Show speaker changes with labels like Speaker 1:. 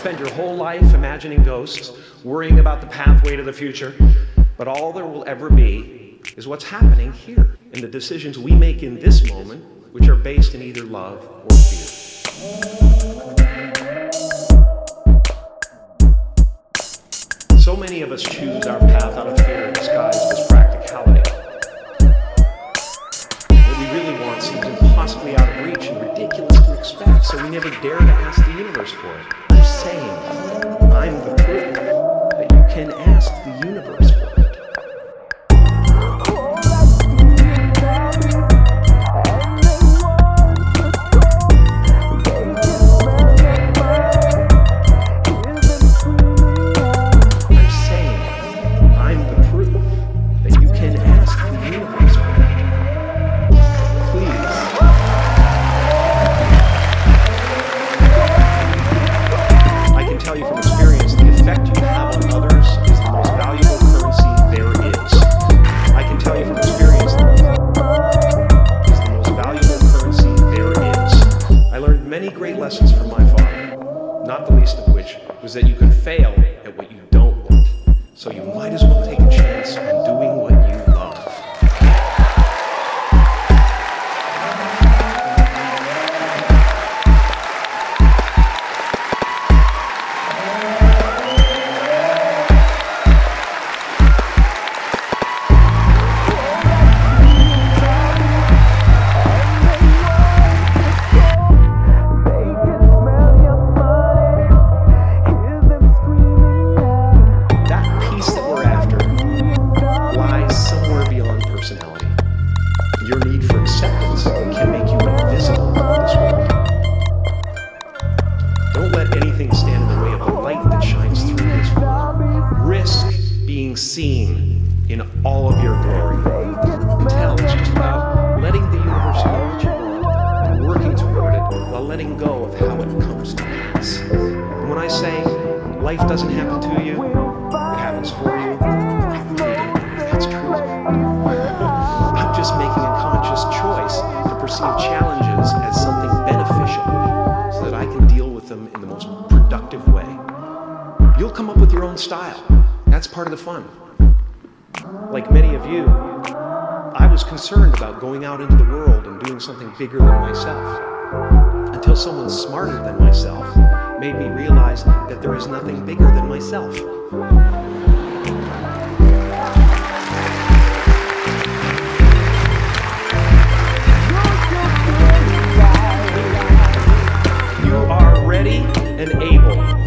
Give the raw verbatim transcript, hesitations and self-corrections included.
Speaker 1: spend your whole life imagining ghosts, worrying about the pathway to the future, but all there will ever be is what's happening here, and the decisions we make in this moment, which are based in either love or fear. So many of us choose our path out of fear disguised as practicality. What we really want seems impossibly out of reach and ridiculous to expect, so we never dare to ask the universe for it. I'm saying, I'm the proof that you can ask the universe for it. Lessons from my father, not the least of which was that you can fail at what you don't want, so you might as well take a chance on doing what you love. Your need for acceptance can make you invisible in this world. Don't let anything stand in the way of the light that shines through this world. Risk being seen in all of your glory. Until it's just about letting the universe know what you want and working toward it while letting go of how it comes to pass. And when I say life doesn't happen to you, it happens for you, I really don't know if that's true. I'm just making a conscious choice to perceive challenges as something beneficial so that I can deal with them in the most productive way. You'll come up with your own style. That's part of the fun. Like many of you, I was concerned about going out into the world and doing something bigger than myself, until someone smarter than myself made me realize that there is nothing bigger than myself. You are ready and able